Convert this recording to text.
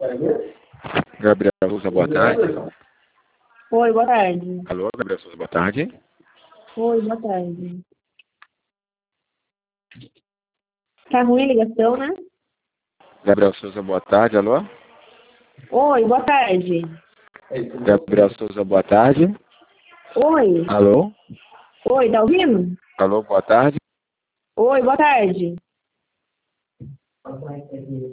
Gabriel Souza, boa tarde. Oi, boa tarde. Alô, Gabriel Souza, boa tarde. Oi, boa tarde. Tá ruim a ligação, né? Gabriel Souza, boa tarde. Alô? Oi, boa tarde. Gabriel Souza, boa tarde. Oi. Alô? Oi, tá ouvindo? Alô, boa tarde. Oi, boa tarde.